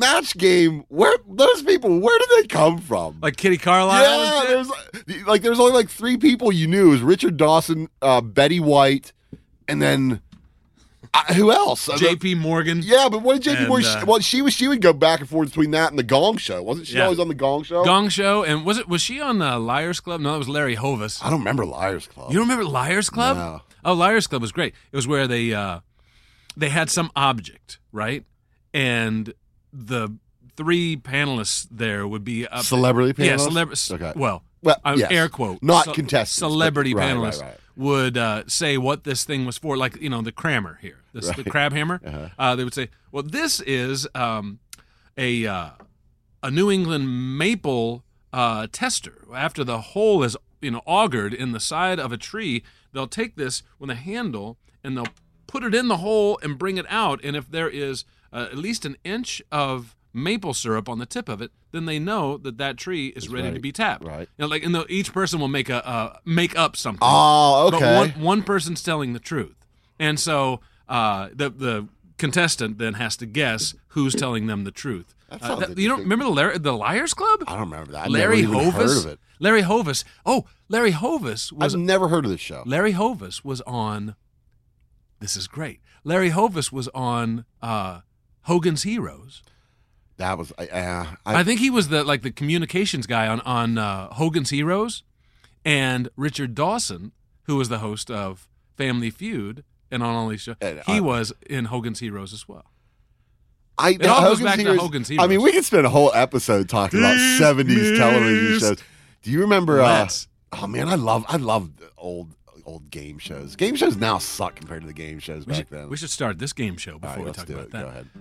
Snatch Game. Where those people? Where did they come from? Like Kitty Carlisle? Yeah, there's only like 3 people you knew. It was Richard Dawson, Betty White, and then who else? J.P. Morgan. Yeah, but what did J.P. Morgan? Well, she would go back and forth between that and the Gong Show. Wasn't she always on the Gong Show? Gong Show, and was she on Liars Club? No, that was Larry Hovis. I don't remember Liars Club. You don't remember Liars Club? No. Oh, Liars Club was great. It was where they had some object, right? And the 3 panelists there would be up celebrity panelists. Yeah, celebrity. Okay. Well, yes. air quote, not contestants. Celebrity but, panelists right. would say what this thing was for, like the Crammer here, the crab hammer. Uh-huh. They would say, "Well, this is a New England maple tester. After the hole is augured in the side of a tree, they'll take this with a handle and they'll put it in the hole and bring it out. And if there is at least an inch of maple syrup on the tip of it, then they know that tree is ready to be tapped. Right. Each person will make up something. Oh, okay. But one person's telling the truth, and so the contestant then has to guess who's telling them the truth. You don't remember the Liars Club? I don't remember that. I've Larry never even Hovis. heard of it. Larry Hovis. Oh, Larry Hovis was. I've never heard of this show. Larry Hovis was on. This is great. Larry Hovis was on Hogan's Heroes. That was I think he was the communications guy on Hogan's Heroes, and Richard Dawson, who was the host of Family Feud and on all these shows, he was in Hogan's Heroes as well. It all goes back to Hogan's Heroes. I mean, we could spend a whole episode talking about 70s television shows. Do you remember? Oh man, I love old game shows. Game shows now suck compared to the game shows back then. We should start this game show before we talk about that. Go ahead.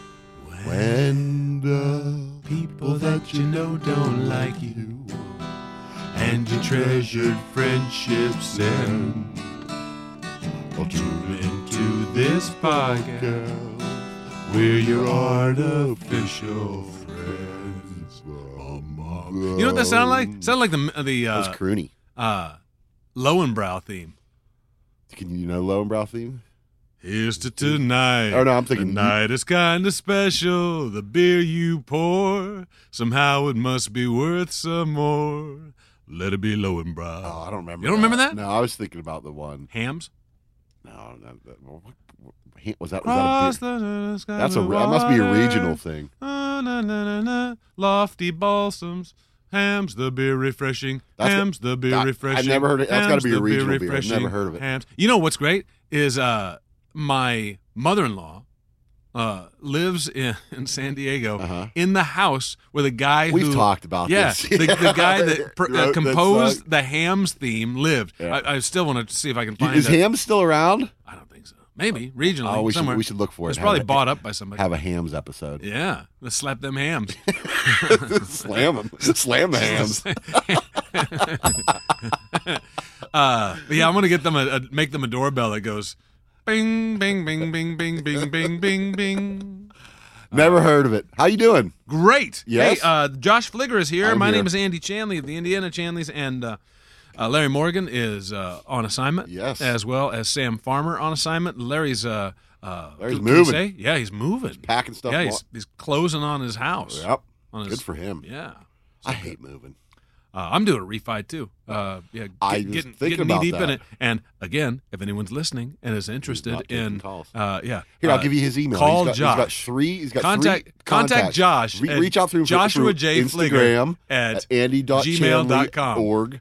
When the people that you know don't like you, and your treasured friendships end, I'll tune into this podcast. We're your artificial friends. You know what that sounded like? It sounded like the that was croony. Lowenbrow theme. Can you know Lowenbrow theme? Here's to tonight. Oh, no, I'm thinking... The night is kind of special. The beer you pour, somehow it must be worth some more. Let it be Lowenbrow. Oh, I don't remember. You don't remember that? No, I was thinking about the one. Hams? No. Was that a beer? That must be a regional thing. Lofty balsams. Hams, the beer refreshing. Hams, the beer refreshing. I've never heard it. That's got to be a regional beer. I've never heard of it. Hams. You know what's great is my mother-in-law lives in San Diego in the house where the guy We've talked about this. the guy that composed the Hams theme lived. Yeah. I still want to see if I can find Is it. Hams still around? I don't think so. Maybe regionally somewhere. We should look for it. It's probably bought up by somebody. Have a Hams episode. Yeah, let's slap them hams. Slam them. Slam the Hams. Yeah, I'm gonna get them make them a doorbell that goes, bing, bing, bing, bing, bing, bing, bing, bing, bing. Never heard of it. How you doing? Great. Yes. Hey, Josh Fligger is here. My here. name is Andy Chanley of the Indiana Chanleys, and Larry Morgan is on assignment. Yes. As well as Sam Farmer on assignment. Larry's moving. Yeah, he's moving. Packing stuff. Yeah, he's closing on his house. Yep. On Good for him. Yeah. I hate moving. I'm doing a refi too. Getting knee deep in it. And again, if anyone's listening and is interested in, calls. Here I'll give you his email. Call Josh. He's got three. Contact Josh. Reach out through Joshua J. Instagram at Andy.Chanley.org. gmail.com.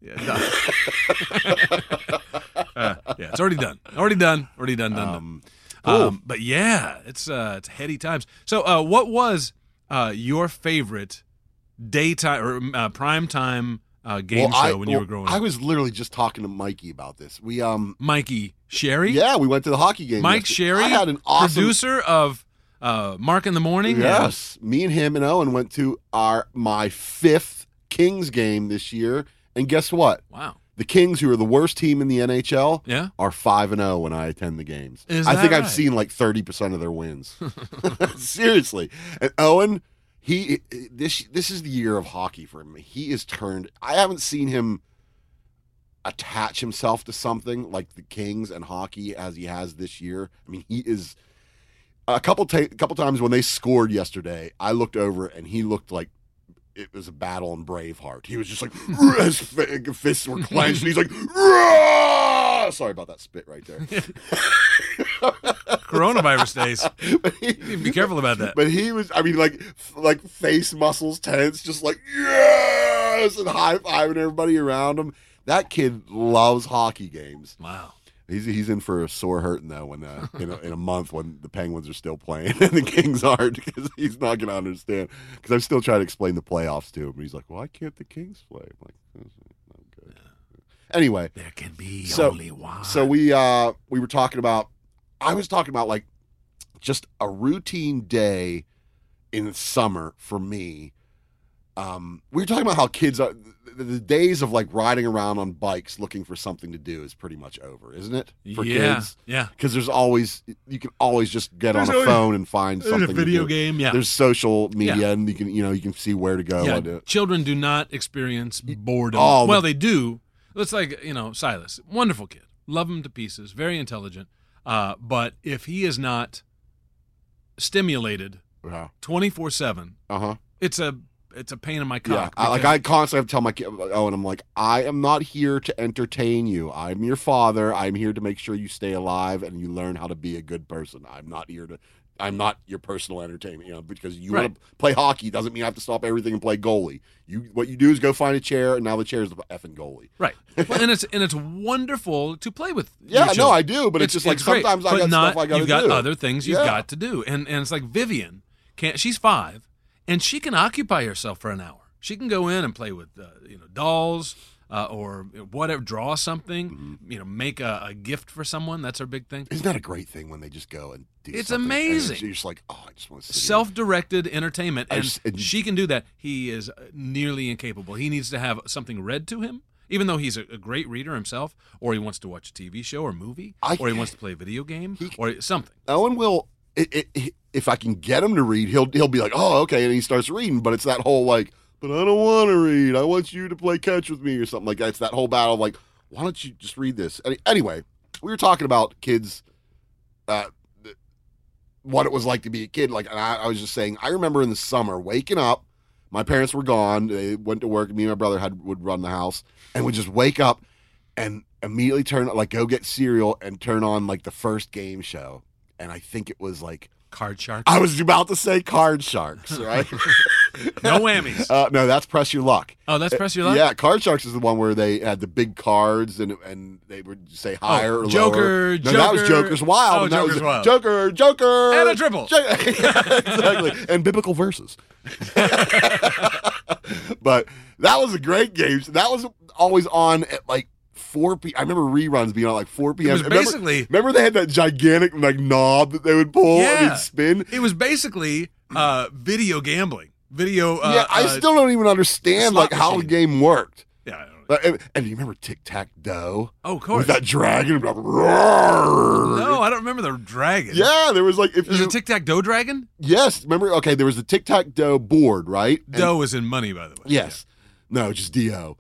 Yeah, it's already done. Done. Cool. But yeah, it's heady times. So, what was your favorite daytime or primetime game show when you were growing up? I was literally just talking to Mikey about this. We Mikey Sherry? Yeah, we went to the hockey game. Mike Sherry, I had an awesome producer of Mark in the Morning. Yes, me and him and Owen went to my 5th Kings game this year, and guess what? Wow. The Kings, who are the worst team in the NHL, Yeah? are 5-0 when I attend the games. Is I that think I've right? seen like 30% of their wins. Seriously. And Owen, this is the year of hockey for him. He is turned. I haven't seen him attach himself to something like the Kings and hockey as he has this year. I mean, he is. a couple times when they scored yesterday, I looked over and he looked like it was a battle in Braveheart. He was just like, his fists were clenched, and he's like, "Rah!" Sorry about that spit right there. Coronavirus days. You need to be careful about that. But he was, I mean, like face muscles tense, just like, yes, and high-fiving everybody around him. That kid loves hockey games. Wow. He's in for a sore hurting though when in a month when the Penguins are still playing and the Kings aren't, because he's not going to understand. Because I'm still trying to explain the playoffs to him. And he's like, "Why can't the Kings play?" I'm like, "That's not good." Yeah. Anyway, there can be only one. So we were talking about. I was talking about like just a routine day in the summer for me. We were talking about how kids are. The days of like riding around on bikes looking for something to do is pretty much over, isn't it? For kids? Yeah. Because you can always just get on a phone and find something. There's a video game, yeah. There's social media, and you can see where to go. Yeah. Children do not experience boredom. Well, they do. It's like, Silas, wonderful kid. Love him to pieces, very intelligent. But if he is not stimulated 24/7, it's a pain in my cock. Yeah, I constantly have to tell my kid, and I'm like, I am not here to entertain you. I'm your father. I'm here to make sure you stay alive and you learn how to be a good person. I'm not your personal entertainment, because you want to play hockey doesn't mean I have to stop everything and play goalie. What you do is go find a chair, and now the chair is the effing goalie. Right. Well, and it's wonderful to play with. Yeah, no, I do, but it's just like sometimes great, I got stuff I got to do. You've got other things you've got to do, and it's like Vivian she's 5. And she can occupy herself for an hour. She can go in and play with, dolls or whatever, draw something, make a gift for someone. That's her big thing. Isn't that a great thing when they just go and do something? It's amazing. You're just like, I just want to sit Self-directed entertainment, and she can do that. He is nearly incapable. He needs to have something read to him, even though he's a great reader himself, or he wants to watch a TV show or movie, or he wants to play a video game, or something. Owen will... if I can get him to read, he'll be like, "Oh, okay," and he starts reading. But it's that whole like, "But I don't want to read. I want you to play catch with me," or something like that. It's that whole battle of like, "Why don't you just read this?" Anyway, we were talking about kids, what it was like to be a kid. Like, and I was just saying, I remember in the summer waking up. My parents were gone. They went to work. Me and my brother would run the house, and would just wake up and immediately go get cereal and turn on like the first game show. And I think it was like Card Sharks. I was about to say Card Sharks, right? No whammies. No, that's Press Your Luck. Oh, that's Press Your Luck? Yeah, Card Sharks is the one where they had the big cards and they would say higher or Joker, lower. No, Joker. that was Joker's Wild. Oh, Joker's Wild. Joker. And a triple. Exactly. And biblical verses. But that was a great game. That was always on at like 4 p.m. I remember reruns being on like 4 p.m. It was basically... Remember they had that gigantic like knob that they would pull and it'd spin? It was basically video gambling. I still don't even understand like how the game worked. Yeah, I don't know. And do you remember Tic-Tac-Toe? Oh, of course. With that dragon. Like, no, I don't remember the dragon. Yeah, there was like... There's a Tic-Tac-Toe dragon? Yes. Remember? Okay, there was the Tic-Tac-Toe board, right? Dough is in money, by the way. Yes. Yeah. No, just D-O.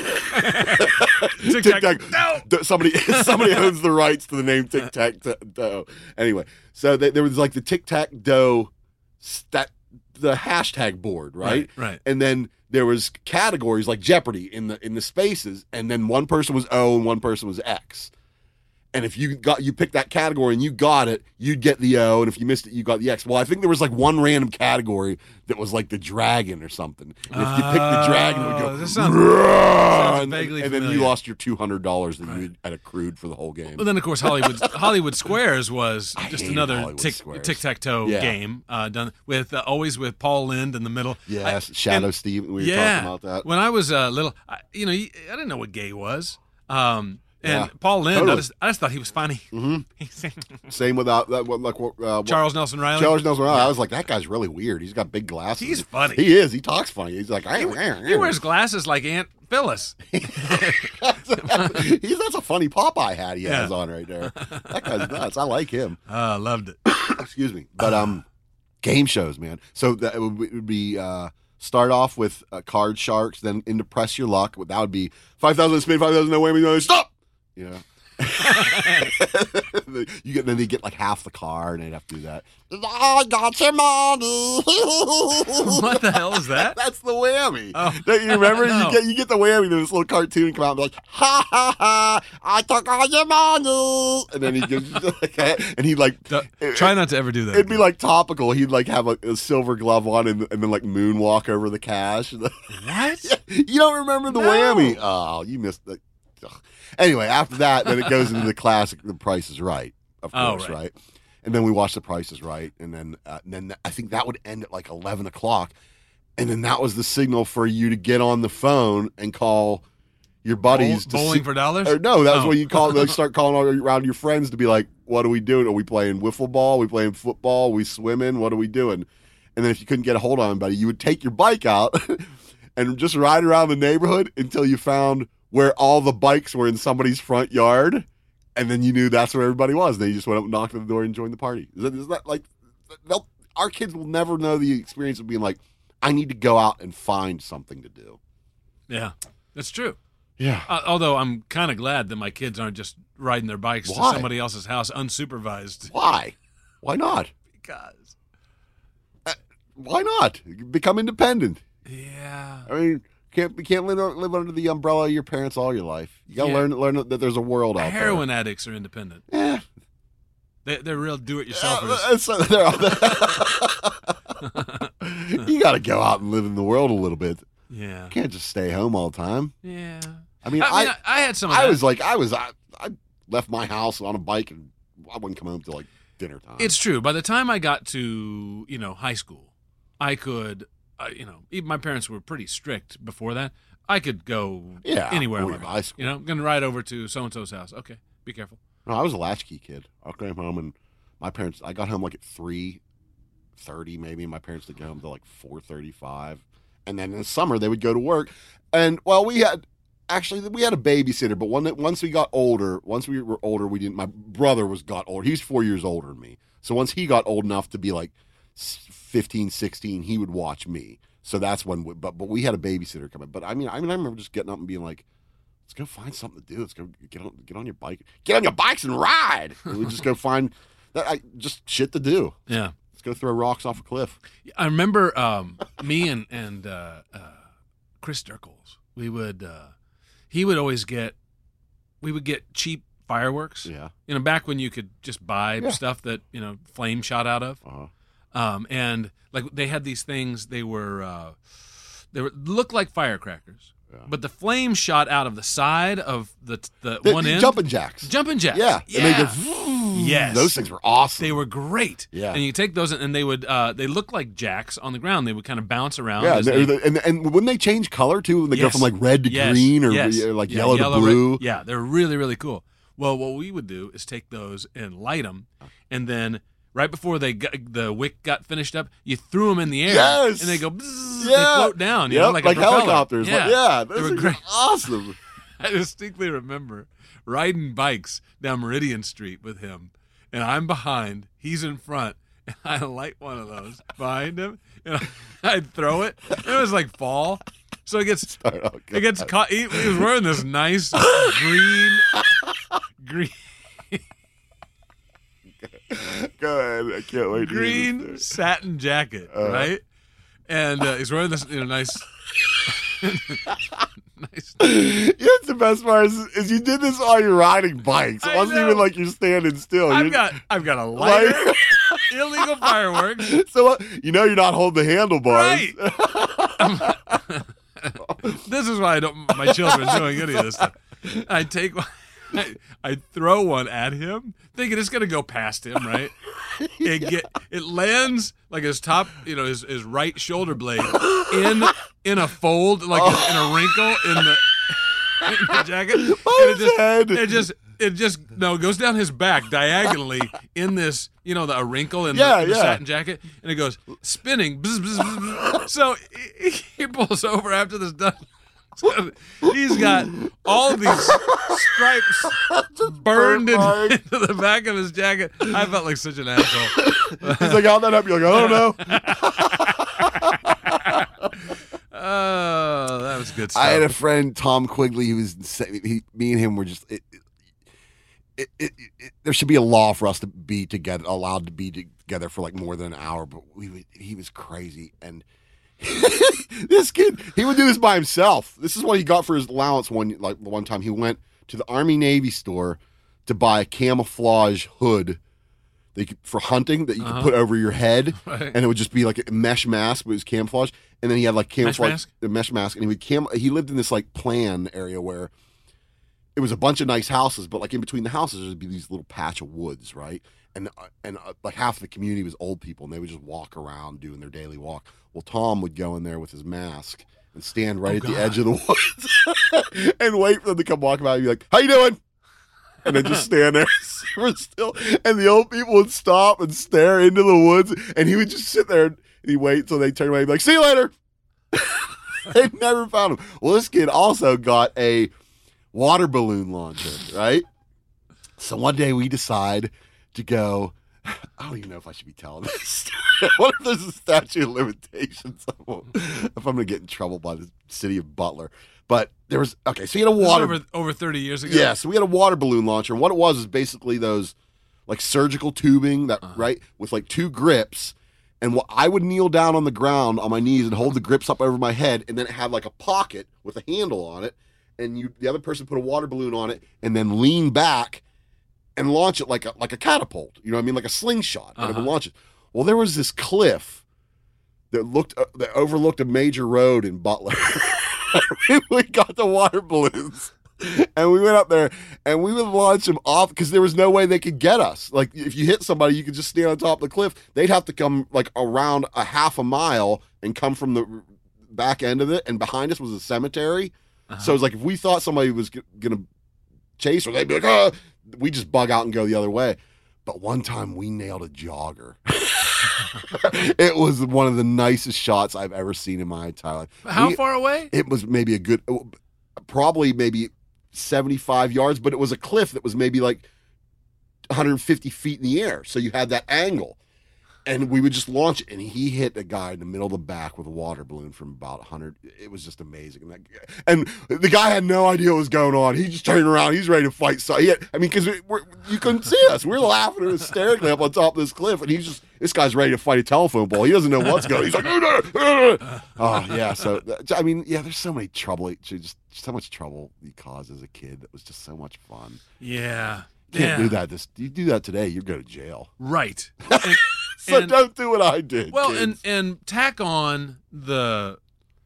Tic-Tac-Toe. Somebody owns the rights to the name Tic-Tac-Toe. Anyway, so there was like the Tic-Tac-Toe the hashtag board, right? Right. And then there was categories like Jeopardy in the spaces, and then one person was O and one person was X. And if you picked that category and you got it, you'd get the O, and if you missed it, you got the X. Well, I think there was like one random category that was like the dragon or something. And if you picked the dragon, it would go, this sounds vaguely and then you lost your $200 that you had accrued for the whole game. Well, then of course Hollywood Squares was just another tic-tac-toe game done with always with Paul Lynde in the middle. Yes, Shadow Steve. We were talking about that. When I was little, I didn't know what gay was. And Paul Lynde, totally. I just thought he was funny. Mm-hmm. Same without Charles Nelson Riley. Charles Nelson Riley. I was like, that guy's really weird. He's got big glasses. He's funny. He is. He talks funny. He's like, he wears glasses like Aunt Phyllis. That's a funny Popeye hat he has on right there. That guy's nuts. I like him. Loved it. Excuse me, but game shows, man. So that would be. Start off with Card Sharks, then into Press Your Luck. That would be 5,000 spin, 5,000 no whammy, no stop. Then they get like half the car, and they'd have to do that. I got your money. What the hell is that? That's the whammy. Oh. Don't you remember? No. You get the whammy. There's this little cartoon come out and be like, ha ha ha! I took all your money, and then he gives, and he like try not to ever do that. It'd be like topical. He'd like have a silver glove on and then like moonwalk over the cash. What? You don't remember the No. whammy? Oh, you missed the. Ugh. Anyway, after that, then it goes into the classic, The Price is Right, of course, right? And then we watch The Price is Right, and then I think that would end at like 11 o'clock, and then that was the signal for you to get on the phone and call your buddies. Bowling for dollars? Or no, that was when you call. Like, start calling all around your friends to be like, "What are we doing? Are we playing wiffle ball? Are we playing football? Are we swimming? What are we doing?" And then if you couldn't get a hold of anybody, you would take your bike out and just ride around the neighborhood until you found where all the bikes were in somebody's front yard, and then you knew that's where everybody was. Then you just went up and knocked on the door and joined the party. Is that like, our kids will never know the experience of being like, I need to go out and find something to do. Yeah, that's true. Yeah. Although I'm kind of glad that my kids aren't just riding their bikes to somebody else's house unsupervised. Why? Why not? Because. Why not? Become independent. Yeah. I mean, you can't live under the umbrella of your parents all your life. You got to learn that there's a world out there. Heroin addicts are independent. Yeah. They're real do-it-yourselfers. You got to go out and live in the world a little bit. Yeah. You can't just stay home all the time. Yeah. I mean, I had some of that. I left my house on a bike and I wouldn't come home till like dinner time. It's true. By the time I got to, high school, I could, even my parents were pretty strict before that. I could go anywhere I wanted. High school. I'm going to ride over to so-and-so's house. Okay, be careful. No, I was a latchkey kid. I came home and I got home like at 3:30 maybe, and my parents would get home till like 4:35. And then in the summer they would go to work. And we had a babysitter, but once we were older, my brother got older. He was 4 years older than me. So once he got old enough to be like 15, 16, he would watch me. So that's when, but we had a babysitter come in. But I remember just getting up and being like, let's go find something to do. Let's go get on your bike. Get on your bikes and ride. And we just go find just shit to do. Yeah. Let's go throw rocks off a cliff. I remember me and Chris Dirkles. We would get cheap fireworks. Yeah. Back when you could just buy stuff that flame shot out of. And like they had these things. They looked like firecrackers. Yeah. But the flame shot out of the side of the one end. Jumping jacks. Yeah. And they go, yes. Those things were awesome. They were great. Yeah. And you take those and they would they looked like jacks on the ground. They would kind of bounce around. Yeah. And wouldn't they change color too? When they go from like red to green or like yellow to blue. Red. Yeah. They're really, really cool. Well, what we would do is take those and light them, and then right before the wick got finished up, you threw them in the air, and they go, bzzz, they float down, like helicopters. Yeah, they were great. Awesome. I distinctly remember riding bikes down Meridian Street with him, and I'm behind, he's in front, and I light one of those behind him, and I'd throw it. And it was like fall. So it gets caught. He was wearing this nice green. Go ahead. I can't wait. Green satin jacket, right? And he's wearing this nice. Nice. That's the best part is you did this while you're riding bikes. It wasn't even like you're standing still. I've got a lighter, illegal fireworks. So you're not holding the handlebars. Right. This is why my children are doing any of this stuff. I throw one at him, thinking it's gonna go past him, right? It lands like his top, his right shoulder blade in a fold, like in a wrinkle in the jacket. It goes down his back diagonally in this, a wrinkle in the satin jacket, and it goes spinning. Bzz, bzz, bzz, bzz. So he pulls over after this done. So he's got all these stripes burned into the back of his jacket. I felt like such an asshole. He's like, how'd that happen? You're like, I don't know. Oh, that was good stuff. I had a friend, Tom Quigley, me and him were just. there should be a law for us to be together, allowed to be together for like more than an hour. But he was crazy, and this kid, he would do this by himself. This is what he got for his allowance. One time he went to the Army Navy store to buy a camouflage hood for hunting that you could put over your head, right. And it would just be like a mesh mask, but it was camouflage. And then he had like camouflage, a mesh mask, and he lived in this like plan area where it was a bunch of nice houses, but like in between the houses there'd be these little patch of woods, right? And like half the community was old people, and they would just walk around doing their daily walk. Well, Tom would go in there with his mask and stand right at the edge of the woods and wait for them to come walking by and be like, "How you doing?" And then just stand there super still. And the old people would stop and stare into the woods, and he would just sit there and he'd wait until they turn around and be like, "See you later." They never found him. Well, this kid also got a water balloon launcher, right? So one day we decide to go. I don't even know if I should be telling this. What if there's a statute of limitations? If I'm going to get in trouble by the city of Butler. But there was, so you had a water. Over 30 years ago? Yeah, so we had a water balloon launcher. And what it was is basically those like surgical tubing that, right, with like two grips. And I would kneel down on the ground on my knees and hold the grips up over my head. And then it had like a pocket with a handle on it. And the other person put a water balloon on it and then lean back and launch it like a catapult, you know what I mean, like a slingshot, and it would launch it. Well, there was this cliff that overlooked a major road in Butler. We got the water balloons, and we went up there, and we would launch them off because there was no way they could get us. Like if you hit somebody, you could just stand on top of the cliff. They'd have to come like around a half a mile and come from the back end of it, and behind us was a cemetery. So it's like if we thought somebody was gonna chase, or they'd be like, "Oh." We just bug out and go the other way. But one time we nailed a jogger. It was one of the nicest shots I've ever seen in my entire life. How far away? It was maybe probably maybe 75 yards, but it was a cliff that was maybe like 150 feet in the air. So you had that angle. And we would just launch it, and he hit a guy in the middle of the back with a water balloon from about 100. It was just amazing. And the guy had no idea what was going on. He just turned around. He's ready to fight. So because you couldn't see us. We're laughing hysterically up on top of this cliff, and this guy's ready to fight a telephone pole. He doesn't know what's going on. He's like, oh, yeah. So, I mean, yeah, there's so many trouble. Just so much trouble he caused as a kid. That was just so much fun. Yeah. Can't do that. You do that today, you go to jail. Right. So don't do what I did. Well, kids. and tack on the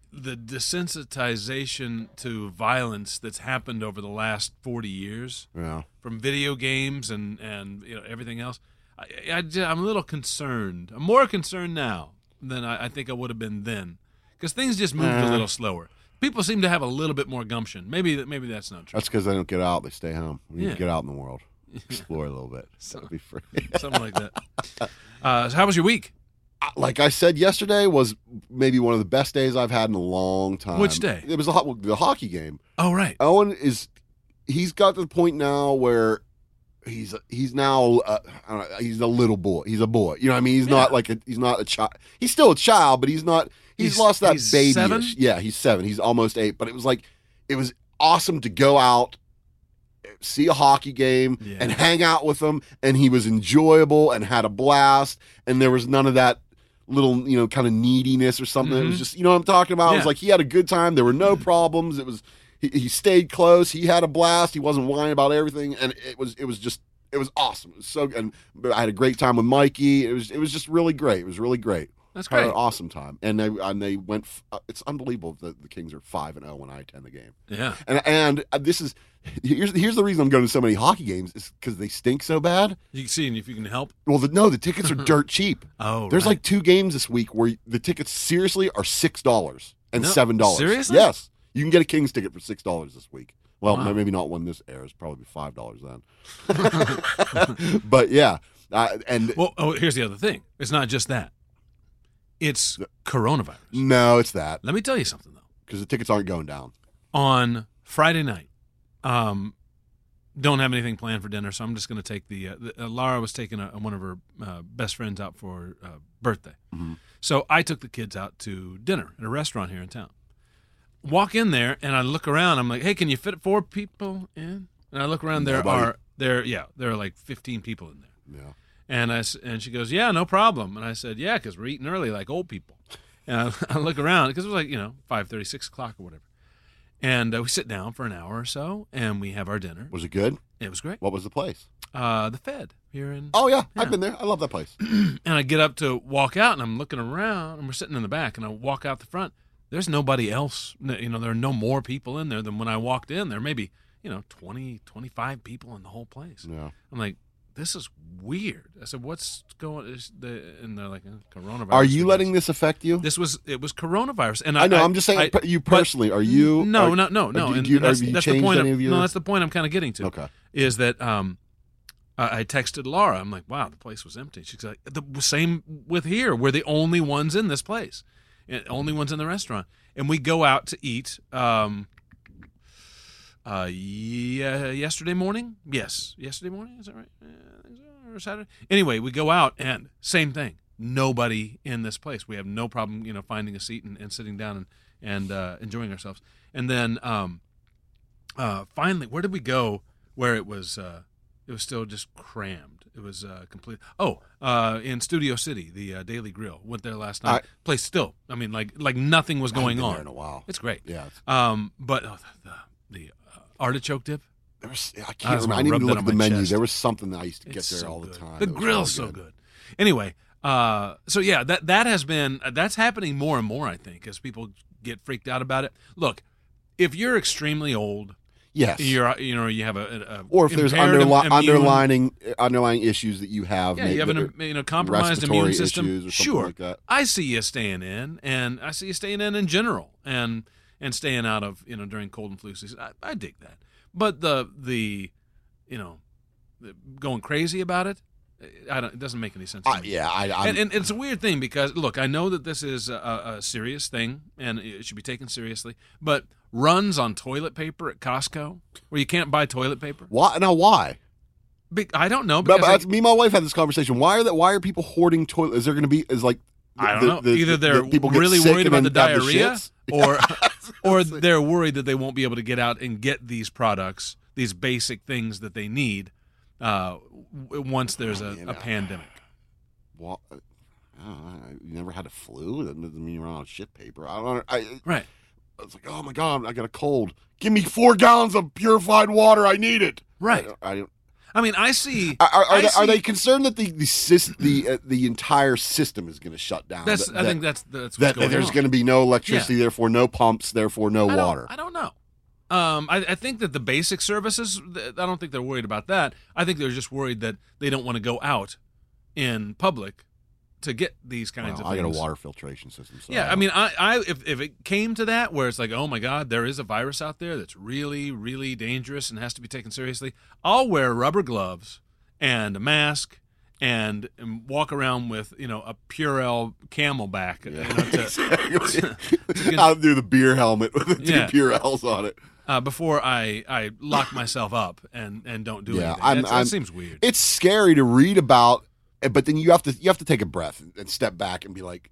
desensitization to violence that's happened over the last 40 years. Yeah. From video games and everything else. I'm a little concerned. I'm more concerned now than I think I would have been then, because things just moved a little slower. People seem to have a little bit more gumption. Maybe that's not true. That's because they don't get out; they stay home. We need to get out in the world, explore a little bit. That'd be free. Something like that. So how was your week? Like I said yesterday, was maybe one of the best days I've had in a long time. Which day? It was the hockey game. Oh, right. Owen he's got to the point now where he's now I don't know, he's a little boy. He's a boy. You know what I mean? He's not a child. He's still a child, but he's not. He's lost that baby. 7? Yeah, he's 7. He's almost 8. But it was awesome to go out, see a hockey game, and hang out with him. And he was enjoyable and had a blast. And there was none of that little, kind of neediness or something. It was just, you know what I'm talking about? It was like he had a good time. There were no problems. It was he stayed close. He had a blast. He wasn't whining about everything. And it was awesome. It was so, and I had a great time with Mikey. It was just really great. It was really great. That's great. Had an awesome time, and they went. It's unbelievable that the Kings are 5-0 when I attend the game. Yeah, and here's the reason I'm going to so many hockey games is because they stink so bad. You can see if you can help. Well, the tickets are dirt cheap. Oh, there's like 2 games this week where the tickets seriously are $6 and $7. Seriously? Yes, you can get a Kings ticket for $6 this week. Well, maybe not when this airs. Probably $5 then. But yeah, here's the other thing. It's not just that. It's coronavirus. No, it's that. Let me tell you something, though. Because the tickets aren't going down. On Friday night, don't have anything planned for dinner, so I'm just going to take Lara was taking one of her best friends out for birthday. Mm-hmm. So I took the kids out to dinner at a restaurant here in town. Walk in there, and I look around. I'm like, hey, can you fit 4 people in? And I look around. There are There are like 15 people in there. Yeah. And she goes, yeah, no problem. And I said, yeah, because we're eating early like old people. And I look around because it was like 5:30, 6 o'clock or whatever. And we sit down for an hour or so, and we have our dinner. Was it good? It was great. What was the place? The Fed here in. Oh yeah, I've been there. I love that place. And I get up to walk out, and I'm looking around, and we're sitting in the back, and I walk out the front. There's nobody else. There are no more people in there than when I walked in. There may be 20, 25 people in the whole place. Yeah. I'm like, this is weird. I said, what's going? And they're like, coronavirus. Are you letting this affect you? It was coronavirus, and I know. I'm just saying, you personally, are you? No. Have you That's changed the point. any of your? No, that's the point I'm kind of getting to. Okay. Is that I texted Laura. I'm like, wow, the place was empty. She's like, the same with here. We're the only ones in this place, only ones in the restaurant, and we go out to eat. Yesterday morning? Yes. Yesterday morning? Is that right? Or Saturday? Anyway, we go out and same thing. Nobody in this place. We have no problem, finding a seat and sitting down and enjoying ourselves. And then finally, where did we go where it was still just crammed? It was complete. In Studio City, the Daily Grill. Went there last night. Place still. I mean, like nothing was going on. There in a while. It's great. Yeah. But the artichoke dip. I can't remember. I didn't even look at the menu. There was something that I used to get there all the time. The grill's so good. Anyway, so yeah, that's happening more and more, I think, as people get freaked out about it. Look, if you're extremely old, yes, you have a or if there's underlying issues that you have, you have a compromised immune system. Or sure, like that. I see you staying in, and I see you staying in general, and staying out of during cold and flu season. I dig that, but the going crazy about it, it doesn't make any sense to me. And it's a weird thing because look, I know that this is a serious thing and it should be taken seriously, but runs on toilet paper at Costco where you can't buy toilet paper. Why? I don't know. But me and my wife had this conversation. Why are people hoarding toilet? Is there going to be I don't know. Either they're really worried about the diarrhea, or they're worried that they won't be able to get out and get these products, these basic things that they need, once there's a pandemic. Well, you never had a flu? That doesn't mean you're on shit paper. Right. It's like, oh my God, I got a cold. Give me 4 gallons of purified water. I need it. Right. I mean, I see. Are they concerned that the entire system is going to shut down? I think that's what's that going there's on. going to be no electricity, therefore no pumps, therefore no water. I don't know. I think that the basic services, I don't think they're worried about that. I think they're just worried that they don't want to go out in public to get these kinds of things. I got a water filtration system. So yeah, I mean, if it came to that, where it's like, oh my God, there is a virus out there that's really, really dangerous and has to be taken seriously, I'll wear rubber gloves and a mask and walk around with a Purell Camelback. I'll do the beer helmet with the 2 Purells on it. Before I lock myself up and don't do anything. That seems weird. It's scary to read about. But then you have to take a breath and step back and be like,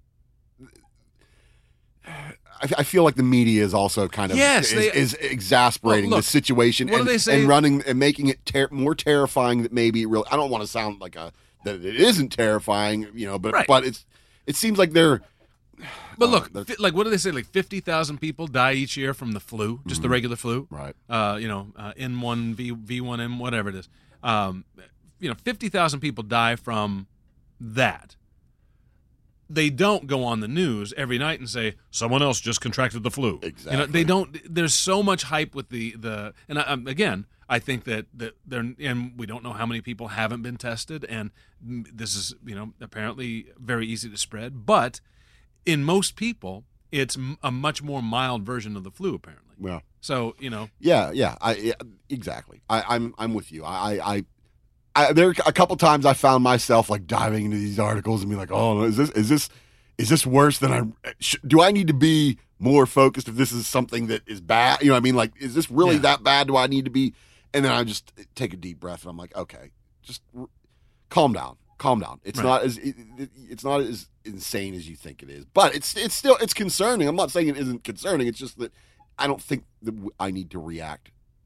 I feel like the media is also kind of is exasperating the situation and making it more terrifying that maybe it really. I don't want to sound like that it isn't terrifying, but it seems like they're. But look, what do they say? Like 50,000 people die each year from the flu, just the regular flu, right? N1, V1M, whatever it is. 50,000 people die from that. They don't go on the news every night and say someone else just contracted the flu. Exactly. They don't. There's so much hype with the and again, I think that they're, and we don't know how many people haven't been tested, and this is apparently very easy to spread. But in most people, it's a much more mild version of the flu, apparently. Yeah. So exactly. I'm with you. There a couple times I found myself like diving into these articles and be like, oh, is this worse than do I need to be more focused if this is something that is bad? You know what I mean? Like, is this really that bad? Do I need to be? And then I just take a deep breath and I'm like, okay, just calm down. It's not as insane as you think it is, but it's concerning. I'm not saying it isn't concerning. It's just that I don't think that I need to react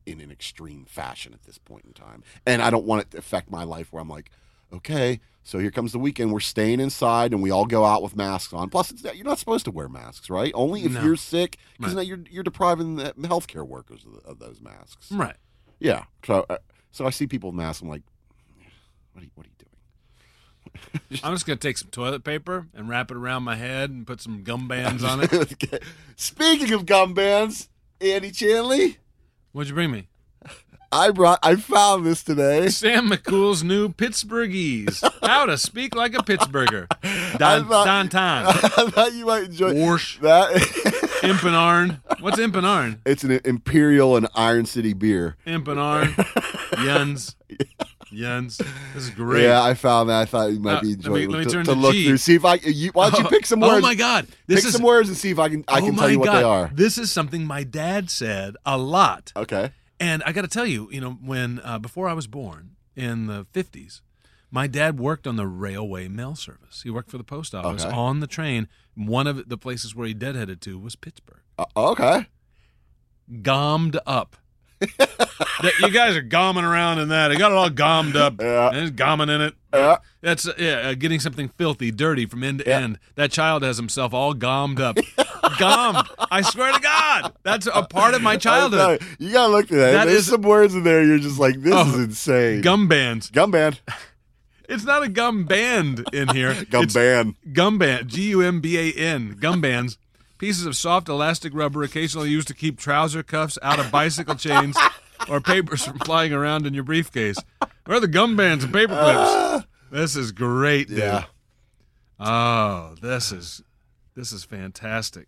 in an extreme fashion at this point in time. And I don't want it to affect my life where I'm like, okay, so here comes the weekend. We're staying inside and we all go out with masks on. Plus, you're not supposed to wear masks, right? Only if you're sick, because now you're depriving the healthcare workers of those masks. Right. Yeah. So I see people with masks. I'm like, what are you doing? I'm just going to take some toilet paper and wrap it around my head and put some gum bands on it. Speaking of gum bands, Andy Chanley, What'd you bring me? I found this today. Sam McCool's new Pittsburghese. How to speak like a Pittsburgher. Don. I thought you might enjoy Warsh. that. Imp and Arn. What's Imp and Arn? It's an Imperial and Iron City beer. Imp and Arn. Yuns. This is great. Yeah, I found that. I thought you might be enjoying let me it turn to to look G. through. See if why don't you pick some words? Oh my God! Pick some words and see if I can tell you what they are. This is something my dad said a lot. Okay. And I got to tell you, when before I was born in the 50s, my dad worked on the railway mail service. He worked for the post office on the train. One of the places where he deadheaded to was Pittsburgh. Okay. Gommed up. You guys are gomming around in that. I got it all gommed up. Yeah. There's gomming in it. Yeah. That's getting something filthy, dirty from end to end. That child has himself all gommed up. Gommed. I swear to God. That's a part of my childhood. You got to look at that. There's some words in there you're just like, this is insane. Gum bands. Gum band. It's not a gum band in here. Gum band. Gum band. Gumban. Gum bands. Pieces of soft elastic rubber occasionally used to keep trouser cuffs out of bicycle chains or papers from flying around in your briefcase. Where are the gum bands and paper clips? This is great, dude. Yeah. Oh, this is fantastic.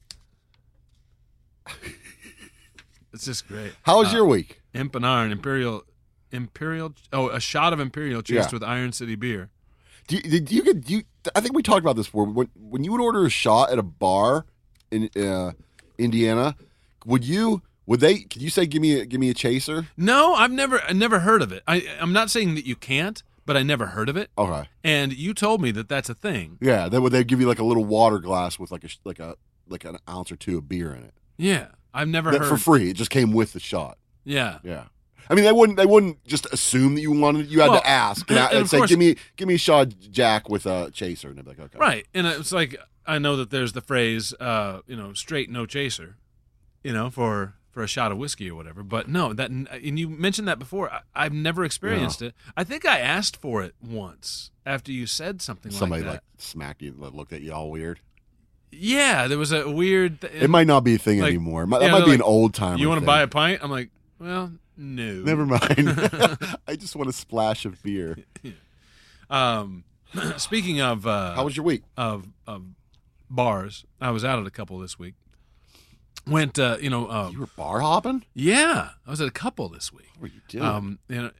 It's just great. How was your week? Imp and Iron, Imperial. A shot of Imperial chased with Iron City beer. I think we talked about this before. When you would order a shot at a bar in Indiana, could you say give me a chaser? No, I never heard of it. I'm not saying that you can't, but I never heard of it. Okay. And you told me that that's a thing. Yeah, they give you like a little water glass with like an ounce or two of beer in it. Yeah, I've never heard for free. It just came with the shot. Yeah. Yeah. I mean, they wouldn't just assume that you wanted. You had to ask and say, "Give me a shot, Jack, with a chaser," and they'd be like, "Okay." Right, and it's like I know that there's the phrase, straight no chaser, for a shot of whiskey or whatever. But no, and you mentioned that before. I've never experienced it. I think I asked for it once after you said something Somebody like that. Smacked you, looked at you all weird. Yeah, there was a weird. It might not be a thing anymore. That might be an old timer. You want to buy a pint? I'm like, well. No. Never mind. I just want a splash of beer. Speaking of how was your week? Of bars, I was out at a couple this week. Went you were bar hopping? Yeah. I was at a couple this week. What were you doing?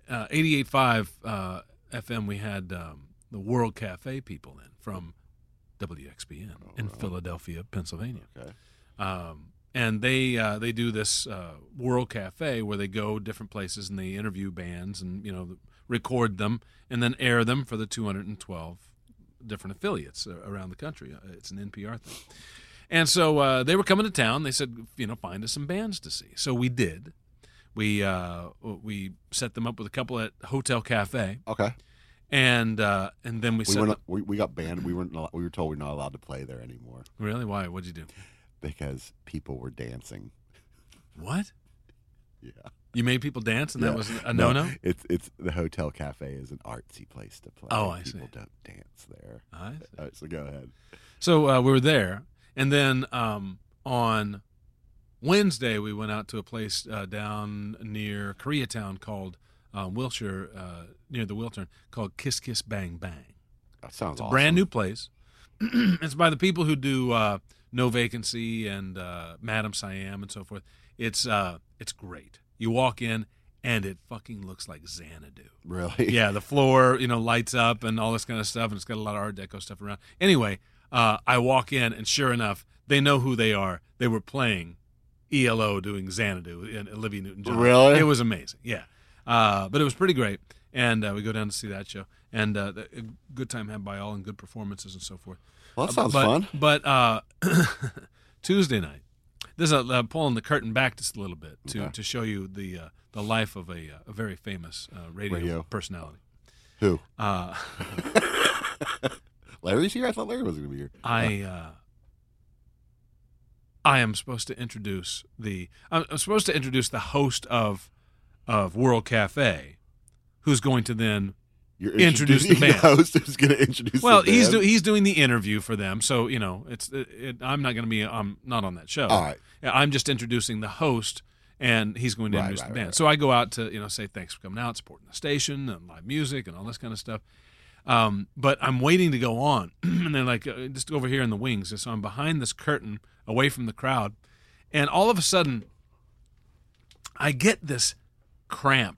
88.5 FM, we had the World Cafe people in from WXBN in Philadelphia, Pennsylvania. Okay. And they do this World Cafe where they go different places and they interview bands and record them and then air them for the 212 different affiliates around the country. It's an NPR thing. And so they were coming to town. They said, find us some bands to see. So we did. We set them up with a couple at Hotel Cafe. Okay. And then we got banned. We were told we're not allowed to play there anymore. Really? Why? What'd you do? Because people were dancing. What? Yeah. You made people dance, and that was a no-no? It's the Hotel Cafe is an artsy place to play. Oh, I see. People don't dance there. I see. All right, so go ahead. So we were there, and then on Wednesday we went out to a place down near Koreatown called Wilshire, near the Wiltern, called Kiss Kiss Bang Bang. That sounds awesome. Brand new place. It's by the people who do No Vacancy and Madam Siam and so forth. It's great. You walk in and it fucking looks like Xanadu. Really? Yeah, the floor lights up and all this kind of stuff, and it's got a lot of Art Deco stuff around. Anyway, I walk in and sure enough, they know who they are. They were playing ELO doing Xanadu and Olivia Newton-John. Really? It was amazing. Yeah, but it was pretty great, and we go down to see that show, and a good time had by all and good performances and so forth. Well, that sounds fun. But Tuesday night, This is pulling the curtain back just a little bit to show you the life of a very famous radio personality. Who? Larry's here? I thought Larry was going to be here. I am supposed to introduce the host of World Cafe, who's going to then introduce the band. The host who's going to introduce. Well, the band? he's doing the interview for them, so I'm not going to be. I'm not on that show. All right. I'm just introducing the host, and he's going to introduce the band. Right. So I go out to say thanks for coming out, supporting the station and live music and all this kind of stuff. But I'm waiting to go on, and they're like just over here in the wings. So I'm behind this curtain, away from the crowd, and all of a sudden, I get this cramp.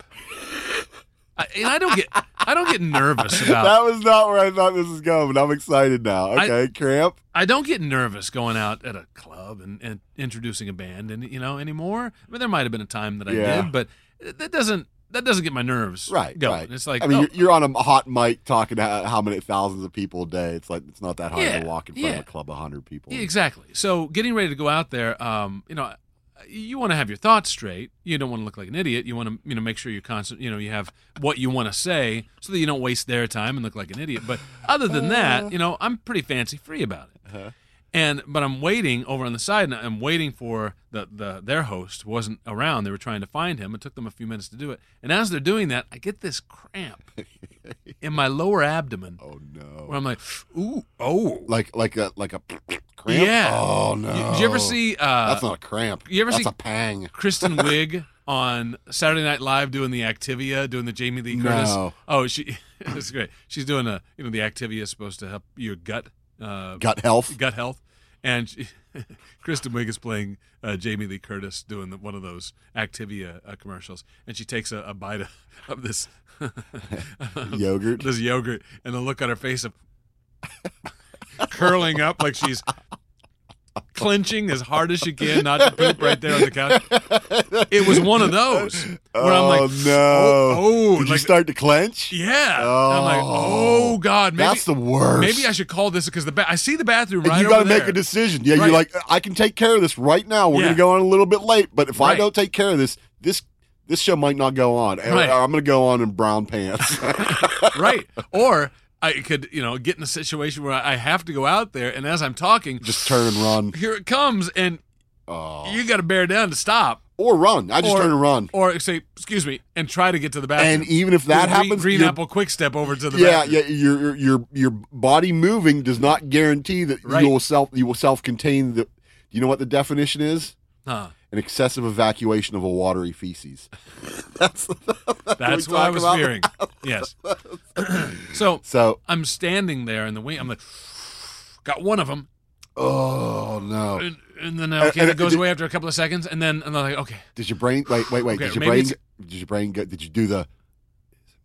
I don't get nervous about. That was not where I thought this was going, but I'm excited now. Okay, cramp. I don't get nervous going out at a club and introducing a band, and anymore. I mean, there might have been a time that I did, but that doesn't get my nerves going. Right. It's like, I mean, you're on a hot mic talking to how many thousands of people a day. It's like it's not that hard to walk in front of a club of 100 people. Yeah, exactly. So getting ready to go out there, you want to have your thoughts straight. You don't want to look like an idiot. You want to, make sure you're constant. You have what you want to say so that you don't waste their time and look like an idiot. But other than that, I'm pretty fancy free about it. Uh-huh. But I'm waiting over on the side, and I'm waiting for their host who wasn't around. They were trying to find him. It took them a few minutes to do it. And as they're doing that, I get this cramp in my lower abdomen. Oh no! Where I'm like, ooh, oh, like a cramp. Yeah. Oh no! Did you ever see? That's not a cramp. That's a pang. Kristen Wiig on Saturday Night Live doing the Activia, doing the Jamie Lee Curtis. No. Oh, it's great. She's doing the Activia is supposed to help your gut health, and Kristen Wiig is playing Jamie Lee Curtis doing one of those Activia commercials, and she takes a bite of this yogurt, and the look on her face of curling up like she's clenching as hard as she can not to poop right there on the couch. It was one of those where I'm like, no. Did you start to clench? Yeah. Oh. I'm like, oh God, maybe that's the worst. Maybe I should call this because I see the bathroom right over there. You got to make a decision. Yeah, right. You're like, I can take care of this right now. We're going to go on a little bit late, but if I don't take care of this show might not go on. Right. I'm going to go on in brown pants. Right. Or I could, get in a situation where I have to go out there, and as I'm talking, just turn and run. Here it comes, and you got to bear down to stop. Or run. I just turn and run. Or say, excuse me, and try to get to the bathroom. And even if that happens, Green Apple quick step over to the bathroom. Yeah. Your body moving does not guarantee that you will self-contain. Do you know what the definition is? Huh. An excessive evacuation of a watery feces. That's what I was fearing. Yes. So I'm standing there in the wing. I'm like, got one of them. Oh no! And then it goes away after a couple of seconds, and then I'm like, okay. Did your brain wait? Okay, did your brain go? Did you do the? Is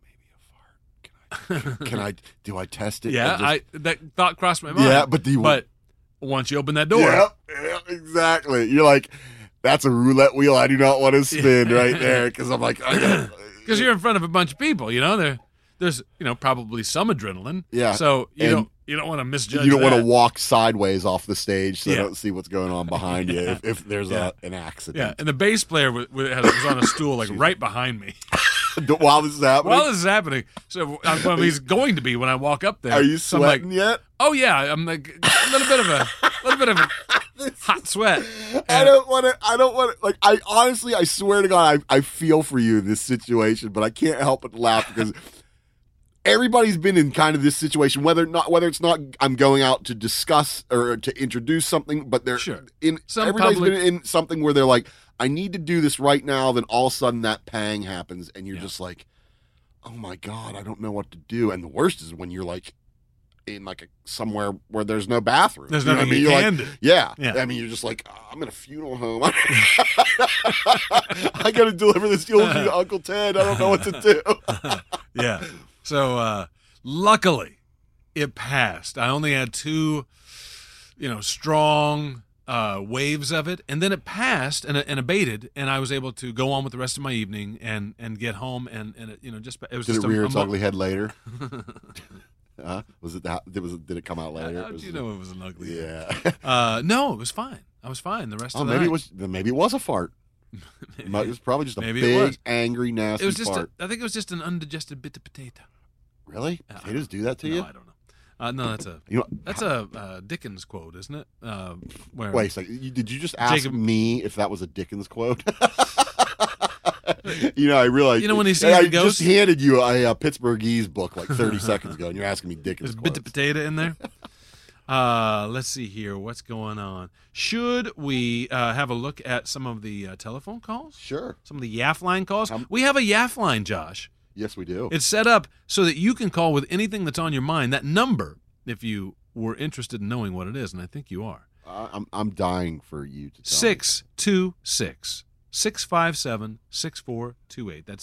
it maybe a fart? Can I? Do I test it? Yeah, that thought crossed my mind. Yeah, but once you open that door, yeah, exactly. You're like, that's a roulette wheel I do not want to spin right there because I'm like, because you're in front of a bunch of people. There's probably some adrenaline. Yeah. So you don't want to misjudge. You don't want to walk sideways off the stage so they don't see what's going on behind you if there's an accident. Yeah. And the bass player was on a stool like right behind me. While this is happening. So he's going to be when I walk up there. Are you sweating yet? Oh yeah, I'm like a little bit of a hot sweat. I don't want to. Like, I honestly, I swear to God, I feel for you in this situation, but I can't help but laugh because everybody's been in kind of this situation. Whether it's not, I'm going out to discuss or to introduce something, but everybody's been in something where they're like, I need to do this right now. Then all of a sudden that pang happens, and you're just like, oh my God, I don't know what to do. And the worst is when you're like in like somewhere where there's no bathroom. There's nothing you can do. Yeah. I mean, you're just like, I'm in a funeral home. I got to deliver this eulogy to Uncle Ted. I don't know what to do. Yeah. So luckily, it passed. I only had 2, strong waves of it, and then it passed and abated, and I was able to go on with the rest of my evening and get home, and it just it was. Did just it rear its ugly head later? Was it that? Did it come out later? How did you know it was an ugly? Yeah. No, it was fine. I was fine the rest Oh, of the maybe night. it was a fart. It was probably just a Maybe it was. big, angry, nasty It was just. fart. I think it was just an undigested bit of potato. Really? Potatoes do that to No, you? I don't know. No, that's a Dickens quote, isn't it? Where Wait a second. Did you just ask Jacob- me if that was a Dickens quote? I realized. When he sees I the ghost? just handed you a Pittsburghese book like 30 seconds ago, and you're asking me Dickens There's a bit of quotes. potato in there. Let's see here. What's going on? Should we have a look at some of the telephone calls? Sure. Some of the YAF line calls? We have a YAF line, Josh. Yes, we do. It's set up so that you can call with anything that's on your mind. That number, if you were interested in knowing what it is, and I think you are. I'm dying for you to tell 626-657-6428. That's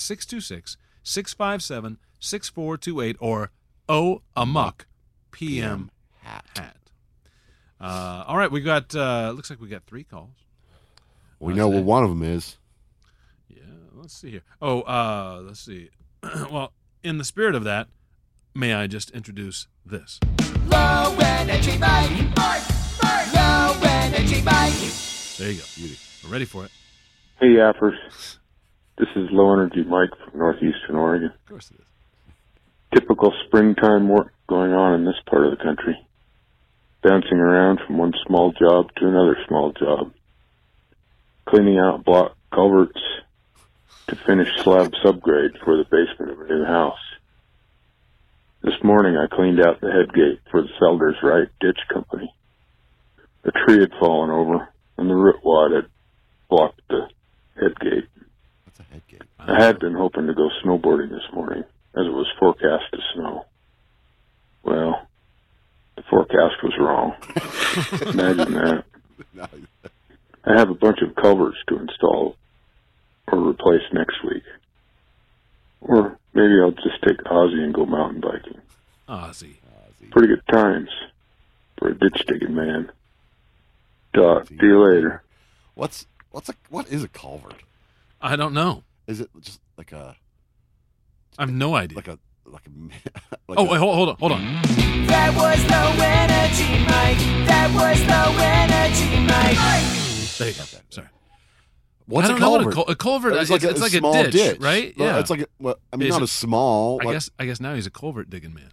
626-657-6428 or O Amok PM Hat. All right, we got. Looks like we got 3 calls. We know what one of them is. Yeah, let's see here. Oh, let's see. Well, in the spirit of that, may I just introduce this? Low energy bike. Low energy bike. There you go. We're ready for it. Hey, Yappers. This is Low Energy Mike from northeastern Oregon. Of course it is. Typical springtime work going on in this part of the country. Bouncing around from one small job to another small job. Cleaning out block culverts to finish slab subgrade for the basement of a new house. This morning I cleaned out the head gate for the Felder's Right Ditch Company. A tree had fallen over and the root wad had blocked the head gate. What's a head gate? I had been hoping to go snowboarding this morning, as it was forecast to snow. Well, the forecast was wrong. Imagine that. I have a bunch of culverts to install or replace next week. Or maybe I'll just take Ozzy and go mountain biking. Ozzy. Pretty good times for a ditch digging man. Talk to you later. What is a culvert? I don't know. Is it just like a I have no idea. like Wait, hold on. That was low energy, Mike. That was low energy, Mike. There you go. Sorry. What's I a don't know culvert? what a culvert. It's It's like a small ditch, right? Well, Yeah. it's like Is not it- as small. I guess now he's a culvert digging man.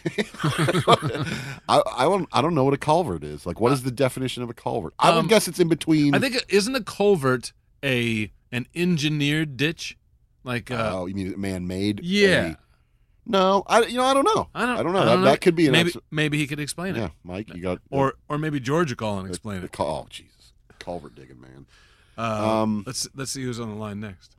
I don't know what a culvert is. Like, what is the definition of a culvert? I would guess it's in between. I think isn't a culvert an engineered ditch? Like Oh, you mean man-made? yeah. No, I don't know. I don't know. That could be an maybe he could explain yeah, it. Mike, you got Or maybe George will call and explain it. Oh, Jesus, culvert digging man. Let's see who's on the line next.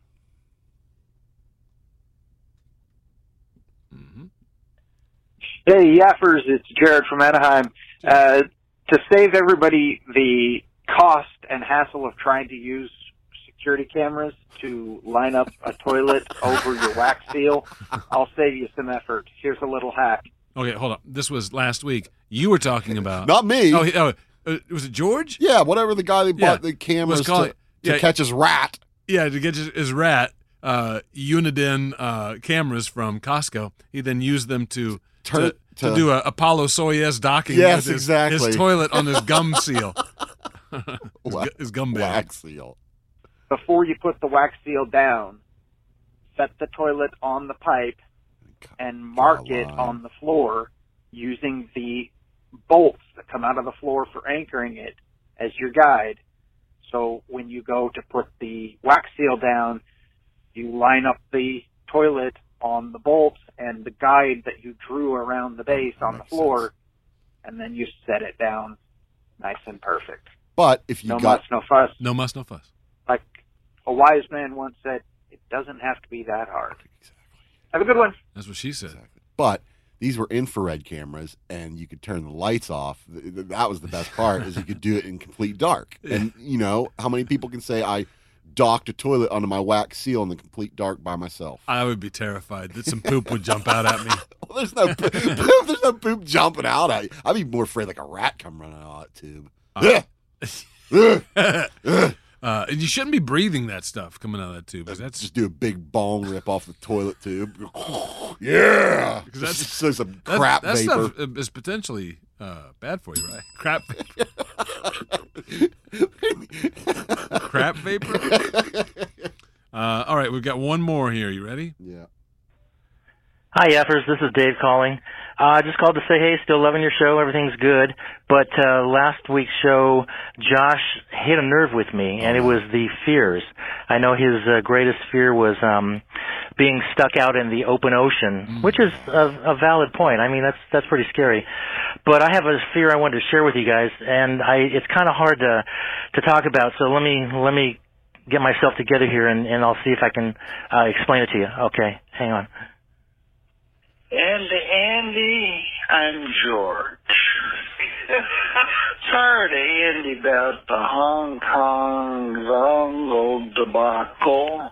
Mm-hmm. Hey, Yaffers, it's Jared from Anaheim. To save everybody the cost and hassle of trying to use security cameras to line up a toilet over your wax seal, I'll save you some effort. Here's a little hack. Okay, hold on. This was last week. You were talking about Not me. Was it George? Yeah, whatever the guy that Yeah. bought the cameras Let's call to it- yeah. catch his rat. Yeah, to get his rat, Uniden cameras from Costco. He then used them to do a Apollo Soyuz docking Yes, with exactly. his toilet on his gum seal. his gum bag. Wax seal. Before you put the wax seal down, set the toilet on the pipe and mark it on the floor using the bolts that come out of the floor for anchoring it as your guide. So when you go to put the wax seal down, you line up the toilet on the bolts and the guide that you drew around the base on the floor, and then you set it down nice and perfect. But if you No got muss, no fuss. No muss, no fuss. Like a wise man once said, it doesn't have to be that hard. Have a good one. That's what she said. But these were infrared cameras, and you could turn the lights off. That was the best part, is you could do it in complete dark. And, how many people can say, I docked a toilet onto my wax seal in the complete dark by myself? I would be terrified that some poop would jump out at me. Well, there's no poop. There's no poop jumping out at you. I'd be more afraid like a rat come running out of that tube. And you shouldn't be breathing that stuff coming out of that tube. That's Just do a big bong rip off the toilet tube. Yeah. Because that's so some crap that vapor. stuff is potentially bad for you, right? Crap vapor. crap vapor. All right, we've got one more here. You ready? Yeah. Hi, Yeffers. This is Dave calling. Just called to say, hey, still loving your show. Everything's good. But last week's show, Josh hit a nerve with me, and it was the fears. I know his greatest fear was being stuck out in the open ocean, which is a valid point. I mean, that's pretty scary. But I have a fear I wanted to share with you guys, and it's kind of hard to talk about. So let me get myself together here, and I'll see if I can explain it to you. Okay, hang on. Andy, I'm George. Sorry to Andy about the Hong Kong Zongo debacle.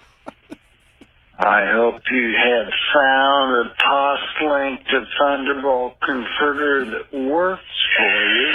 I hope you had found a toss-link to Thunderbolt converter that works for you.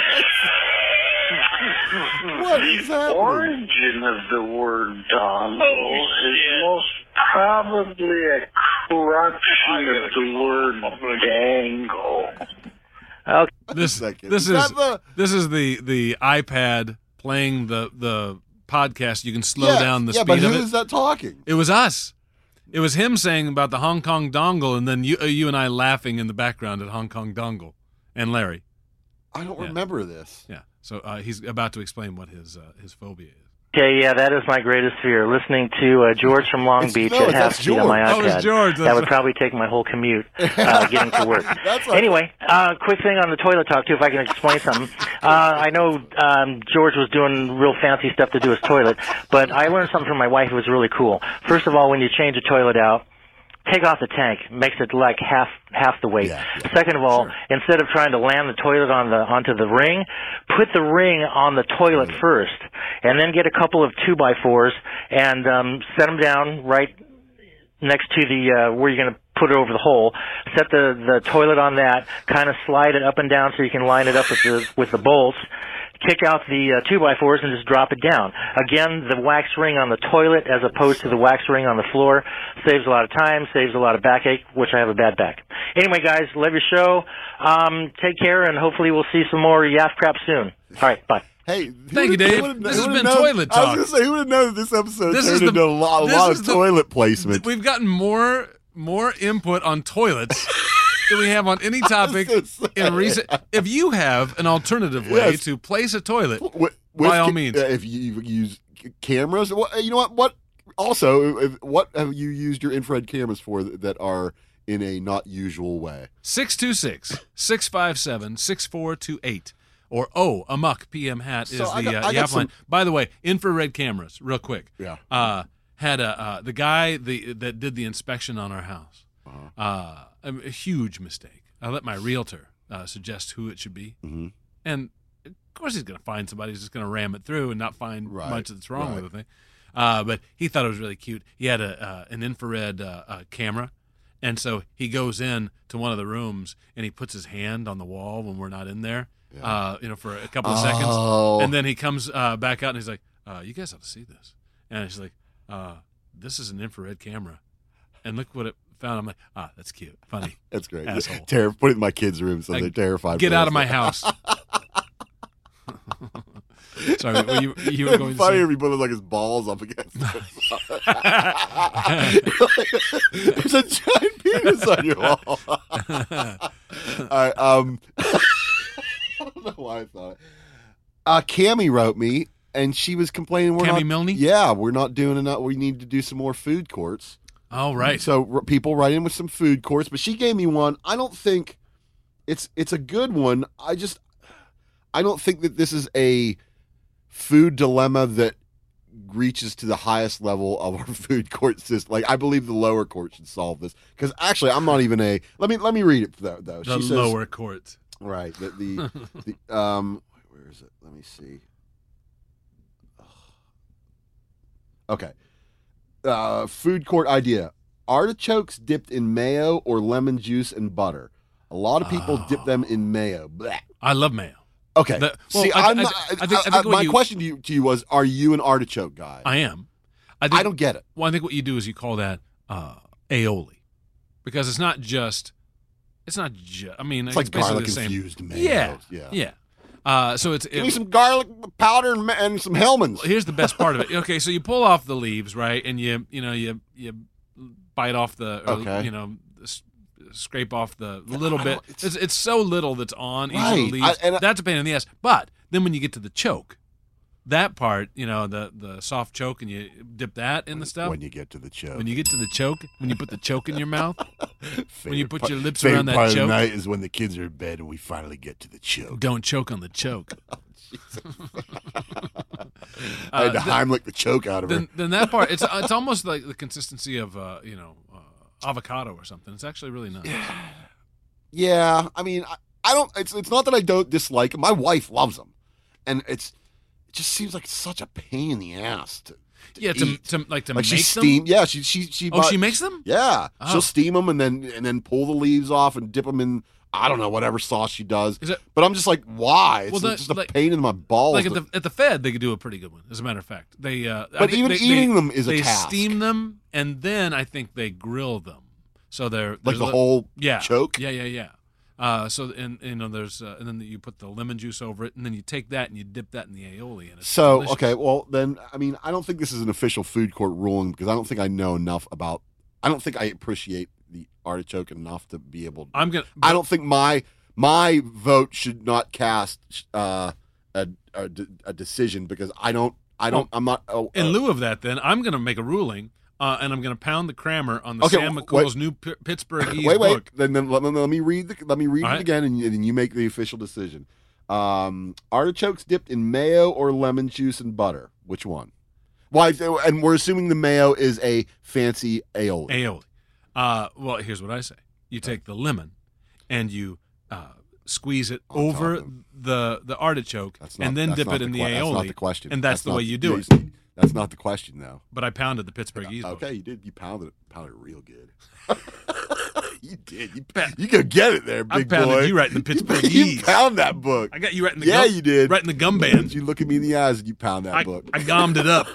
What is The happening? origin of the word dongle is most probably a corruption of the word dangle. Okay. This Is that is the iPad playing the podcast. You can slow yeah, down the yeah, speed but of who it. is that talking? It was us. It was him saying about the Hong Kong dongle, and then you and I laughing in the background at Hong Kong dongle, and Larry. I don't remember this. Yeah. So he's about to explain what his phobia is. Okay, yeah, that is my greatest fear. Listening to George from Long Beach at half speed on my George. iPad. Oh, it's George. That would probably take my whole commute getting to work. Anyway, quick thing on the toilet talk, too, if I can explain something. I know George was doing real fancy stuff to do his toilet, but I learned something from my wife that was really cool. First of all, when you change a toilet out, take off the tank, makes it like half the weight. Yeah. Second of all, instead of trying to land the toilet onto the ring, put the ring on the toilet first, and then get a couple of 2x4s and set them down right next to the where you're going to put it over the hole. Set the toilet on that, kind of slide it up and down so you can line it up with the bolts. Kick out the 2x4s and just drop it down. Again, the wax ring on the toilet as opposed to the wax ring on the floor saves a lot of time, saves a lot of backache, which I have a bad back. Anyway, guys, love your show. Take care, and hopefully we'll see some more Yaff Crap soon. All right, bye. Hey, Thank you, Dave. This has been Toilet Talk. I was going to say, who would have known that this episode This turned is into a lot of toilet placement? We've gotten more input on toilets than we have on any topic in recent. If you have an alternative way to place a toilet, by all means. If you use cameras, you know what? Also, what have you used your infrared cameras for that are in a not usual way? 626-657-6428. Or Amok PM Hat is I the got Yaff line. By the way, infrared cameras, real quick. Yeah. Had the guy that did the inspection on our house. A huge mistake. I let my realtor suggest who it should be, and of course he's going to find somebody who's just going to ram it through and not find much that's wrong with the thing. But he thought it was really cute. He had an infrared camera, and so he goes in to one of the rooms and he puts his hand on the wall when we're not in there. For a couple of seconds, and then he comes back out and he's like, "You guys ought to see this." And she's like, "This is an infrared camera, and look what it found." I'm like, that's cute, funny. That's great. Asshole. Put it in my kids' room so they're terrified. Get out of my house. Sorry, you were going to funny say? if he put like his balls up against it. There's a giant penis on your wall. All right, I don't know why I thought it. Cammie wrote me, and she was complaining Cammie Milne? Yeah, we're not doing enough. We need to do some more food courts. Oh, right. So people write in with some food courts, but she gave me one. I don't think it's a good one. I don't think that this is a food dilemma that reaches to the highest level of our food court system. Like, I believe the lower court should solve this, because actually I'm not even a. Let me read it though. The lower court. Right. Where is it? Let me see. Okay. Food court idea: artichokes dipped in mayo or lemon juice and butter. A lot of people dip them in mayo. Blech. I love mayo. Okay. My question to you was: are you an artichoke guy? I am. I don't get it. Well, I think what you do is you call that aioli, because it's not just. I mean, it's like basically garlic the same. infused mayo. Yeah. So it's Give me some garlic powder and some Hellmann's. Here's the best part of it. Okay, so you pull off the leaves, right, and you bite off the, scrape off the little bit. It's so little that's on each of the leaves. That's a pain in the ass. But then when you get to the choke, that part, the soft choke, and you dip that in the stuff. When you get to the choke. When you get to the choke, when you put the choke in your mouth, when you put your lips favorite around that part of choke. the night is when the kids are in bed and we finally get to the choke. Don't choke on the choke. I had to Heimlich the choke out of her. Then that part, it's almost like the consistency of avocado or something. It's actually really nice. Yeah, I mean, I don't. It's not that I don't dislike them. My wife loves them, and it just seems like such a pain in the ass to eat. to make she them. steam. Yeah, she. She makes them. Yeah, Oh. she'll steam them and then pull the leaves off and dip them in. I don't know, whatever sauce she does. Is it- But I'm just like, why? It's Well, just a pain in my balls. Like at the Fed, they could do a pretty good one. As a matter of fact, they. But even eating them is a task. They steam them and then I think they grill them. So they're like the whole choke. Yeah. So and there's and then you put the lemon juice over it, and then you take that and you dip that in the aioli, and it's delicious. Okay, well then, I mean, I don't think this is an official food court ruling because I don't think I know enough about. I don't think I appreciate the artichoke enough to be able. I don't think my vote should not cast a decision because I'm not. In lieu of that, then I'm going to make a ruling. And I'm going to pound the crammer on the Sam McCool's new Pittsburgh East book. Then let me read it again, and then you make the official decision. Artichokes dipped in mayo or lemon juice and butter. Which one? Why? And we're assuming the mayo is a fancy aioli. Well, here's what I say: you take the lemon, and you squeeze it over the artichoke, and then dip it in the aioli. That's not the question. And that's the way you do it. That's not the question, though. But I pounded the Pittsburgh East. Okay, you did. You pounded it real good. You did. You go get it there, big boy. I pounded you right in the Pittsburgh East. You pound that book. I got you right in the you did. Right in the gum band. You look at me in the eyes and you pound that book. I gommed it up.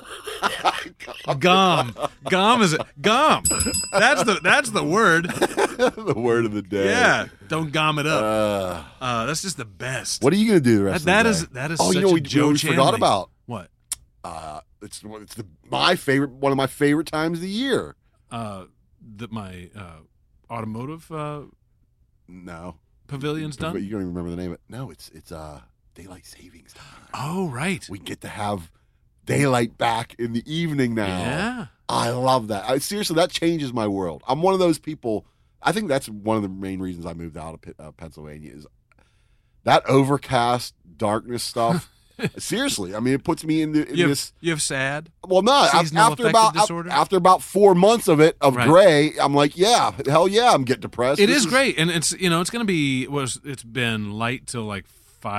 Gom. Gom is it? Gom. That's the word. The word of the day. Yeah. Don't gom it up. That's just the best. What are you gonna do the rest of the day? That is oh, such you know a Joe we forgot Chanley. about? What? It's one of my favorite times of the year. My automotive no pavilion's done. But you don't even remember the name of it. No, it's daylight savings time. Oh, right. We get to have daylight back in the evening now. Yeah. I love that. Seriously, that changes my world. I'm one of those people. I think that's one of the main reasons I moved out of Pennsylvania is that overcast darkness stuff. Seriously, I mean, it puts me in this. You have sad. Well, no. After about 4 months of gray, I'm like, yeah, hell yeah, I'm getting depressed. It is great, and it's it's going to be it's been light till like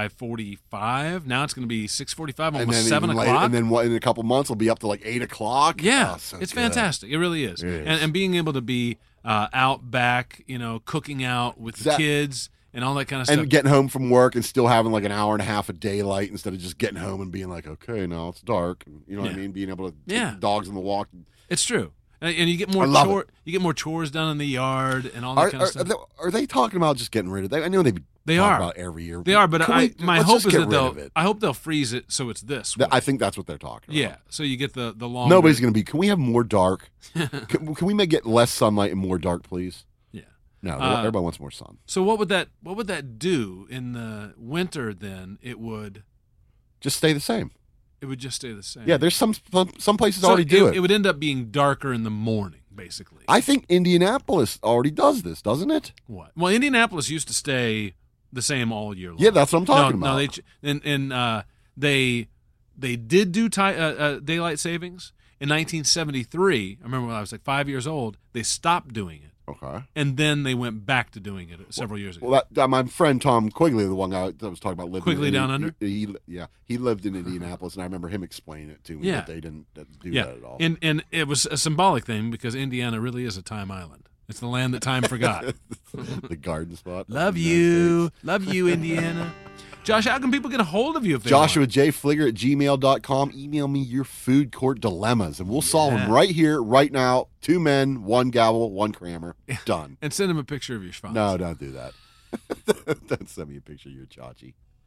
5:45. Now it's going to be 6:45, almost 7 o'clock. And then in a couple months, it'll be up to like 8 o'clock. Yeah, so it's good. fantastic. It really is. And being able to be out back, cooking out with the kids. And all that kind of stuff. And getting home from work and still having like an hour and a half of daylight instead of just getting home and being like, okay, now it's dark. You know what I mean? Being able to take the dogs on the walk. It's true. And you get more chores done in the yard and all that kind of stuff. Are they talking about just getting rid of that? I know they are about every year. They are, but my hope is that I hope they'll freeze it so it's this way. I think that's what they're talking about. Yeah, so you get the long. Nobody's going to be. Can we have more dark? can we get less sunlight and more dark, please? No, everybody wants more sun. So what would that do in the winter? Then it would just stay the same. It would just stay the same. Yeah, there's some places already do it. It would end up being darker in the morning, basically. I think Indianapolis already does this, doesn't it? What? Well, Indianapolis used to stay the same all year long. Yeah, that's what I'm talking about. No, they did do daylight savings in 1973. I remember when I was like 5 years old. They stopped doing it. Okay. And then they went back to doing it several years ago. Well, my friend Tom Quigley, the one guy that was talking about living Quigley Down Under? He lived in Indianapolis, and I remember him explaining it to me that they didn't do that at all. And it was a symbolic thing because Indiana really is a time island. It's the land that time forgot. The garden spot. Love you, Indiana. Josh, how can people get a hold of you if they Joshua J. Fligger at gmail.com. Email me your food court dilemmas, and we'll solve them right here, right now. 2 men, 1 gavel, 1 crammer. Done. And send them a picture of your schwanz. No, don't do that. Don't send me a picture of your chachi.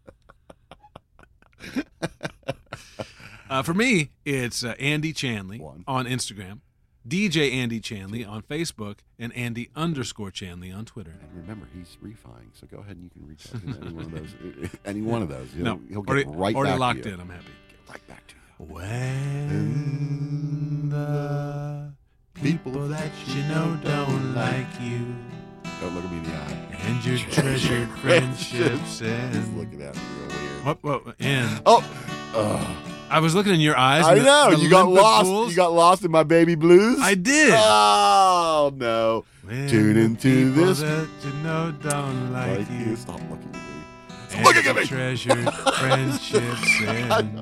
For me, it's Andy Chanley on Instagram, DJ Andy Chanley on Facebook, and Andy_Chanley on Twitter. And remember, he's refining, so go ahead and you can reach out to any one of those. Any one of those. No, he'll get right already back locked to you. in. I'm happy. Get right back to you. When the people that you know don't like you, Don't look at me in the eye. and your treasured friendships He's end. looking at me real weird. What? And Oh, I was looking in your eyes. I and know. the You got limpid lost. pools. You got lost in my baby blues. I did. Oh no! When Tune the into people this. that you know don't like Like you. you. Stop looking at me. And looking at your me. treasured friendships end.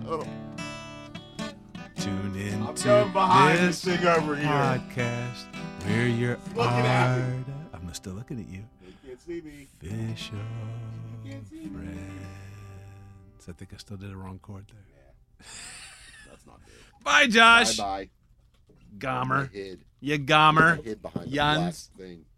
Tune I'm into going behind this this thing over here. podcast where your Looking at me. art. I'm still looking at you. You can't see me. Official can't see me. I think I still did a wrong chord there. That's not good. Bye, Josh. Bye bye. Gomer. Hid. You gomer. Hid behind the Yuns. black thing.